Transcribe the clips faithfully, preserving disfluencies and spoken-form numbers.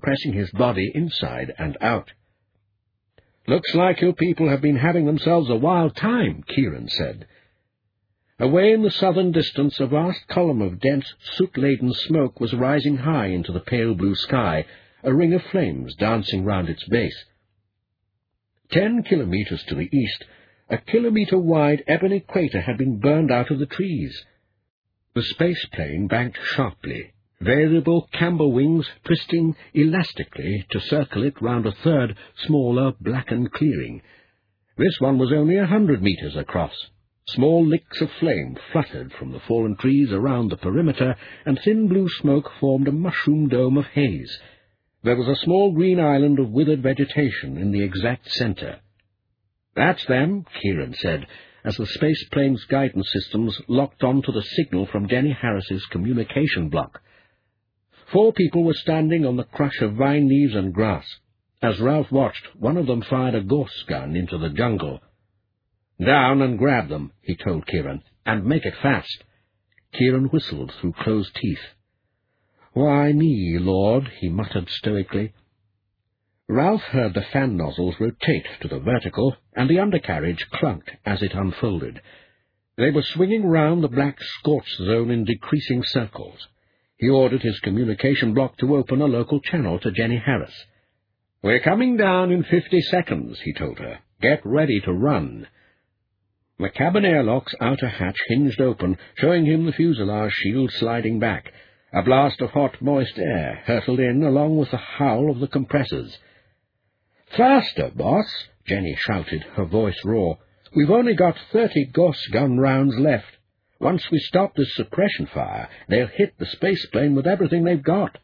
compressing his body inside and out. "Looks like your people have been having themselves a wild time," Kieran said. Away in the southern distance, a vast column of dense, soot-laden smoke was rising high into the pale blue sky, a ring of flames dancing round its base. Ten kilometres to the east, a kilometre-wide ebony crater had been burned out of the trees. The space plane banked sharply, variable camber wings twisting elastically to circle it round a third, smaller, blackened clearing. This one was only a hundred metres across. Small licks of flame fluttered from the fallen trees around the perimeter, and thin blue smoke formed a mushroom dome of haze. There was a small green island of withered vegetation in the exact centre. "That's them," Kieran said, as the space plane's guidance systems locked on to the signal from Jenny Harris's communication block. Four people were standing on the crush of vine leaves and grass. As Ralph watched, one of them fired a Gauss gun into the jungle. "Down and grab them," he told Kieran, "and make it fast." Kieran whistled through closed teeth. "Why me, Lord?" he muttered stoically. Ralph heard the fan nozzles rotate to the vertical, and the undercarriage clunked as it unfolded. They were swinging round the black scorch zone in decreasing circles. He ordered his communication block to open a local channel to Jenny Harris. "We're coming down in fifty seconds, he told her. "Get ready to run." The cabin airlock's outer hatch hinged open, showing him the fuselage shield sliding back. A blast of hot, moist air hurtled in along with the howl of the compressors. "Faster, boss!" Jenny shouted, her voice raw. "We've only got thirty Gauss gun rounds left. Once we stop this suppression fire, they'll hit the space plane with everything they've got."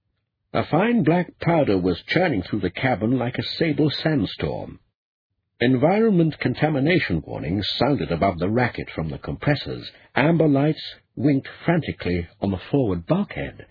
A fine black powder was churning through the cabin like a sable sandstorm. Environment contamination warnings sounded above the racket from the compressors. Amber lights winked frantically on the forward bulkhead.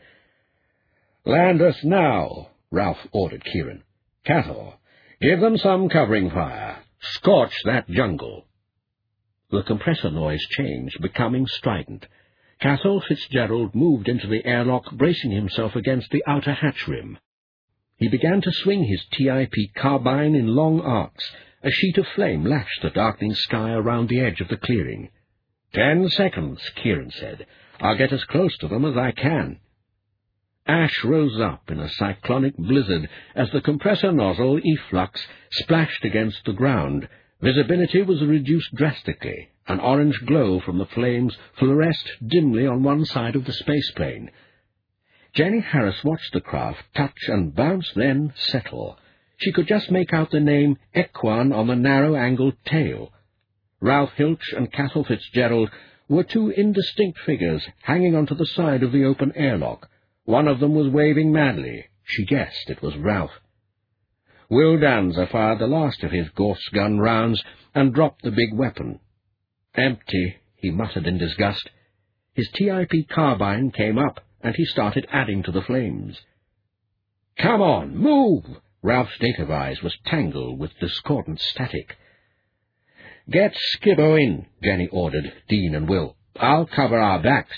"Land us now," Ralph ordered Kieran. "Cathal, give them some covering fire. Scorch that jungle." The compressor noise changed, becoming strident. Cathal Fitzgerald moved into the airlock, bracing himself against the outer hatch rim. He began to swing his T I P carbine in long arcs. A sheet of flame lashed the darkening sky around the edge of the clearing. Ten seconds, Kieran said. "I'll get as close to them as I can." Ash rose up in a cyclonic blizzard as the compressor nozzle, efflux, splashed against the ground. Visibility was reduced drastically. An orange glow from the flames fluoresced dimly on one side of the spaceplane. Jenny Harris watched the craft touch and bounce, then settle. She could just make out the name Equan on the narrow-angled tail. Ralph Hilch and Cathal Fitzgerald were two indistinct figures hanging onto the side of the open airlock. One of them was waving madly. She guessed it was Ralph. Will Danzer fired the last of his Gauss gun rounds and dropped the big weapon. "Empty," he muttered in disgust. His T I P carbine came up, and he started adding to the flames. "Come on, move!" Ralph's native eyes was tangled with discordant static. "Get Skibbo in," Jenny ordered Dean and Will. "I'll cover our backs."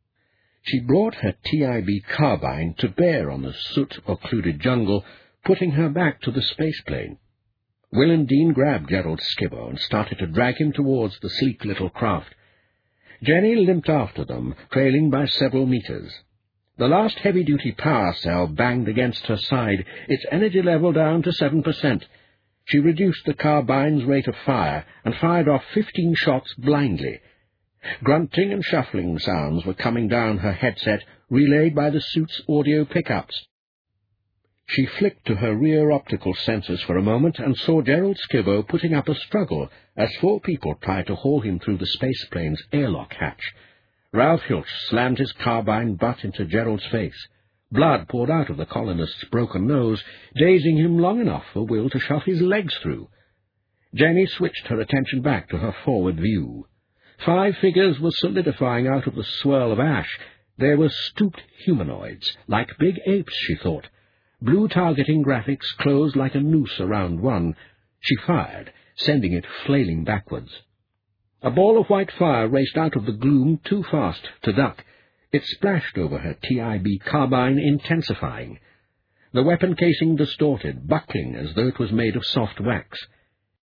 She brought her T I B carbine to bear on the soot-occluded jungle, putting her back to the spaceplane. Will and Dean grabbed Gerald Skibbo and started to drag him towards the sleek little craft. Jenny limped after them, trailing by several meters. The last heavy-duty power cell banged against her side, its energy level down to seven percent. She reduced the carbine's rate of fire and fired off fifteen shots blindly. Grunting and shuffling sounds were coming down her headset, relayed by the suit's audio pickups. She flicked to her rear optical sensors for a moment and saw Gerald Skibbo putting up a struggle as four people tried to haul him through the spaceplane's airlock hatch. Ralph Hilch slammed his carbine butt into Gerald's face. Blood poured out of the colonist's broken nose, dazing him long enough for Will to shove his legs through. Jenny switched her attention back to her forward view. Five figures were solidifying out of the swirl of ash. They were stooped humanoids, like big apes, she thought. Blue targeting graphics closed like a noose around one. She fired, sending it flailing backwards. A ball of white fire raced out of the gloom too fast to duck. It splashed over her T I B carbine, intensifying. The weapon casing distorted, buckling as though it was made of soft wax.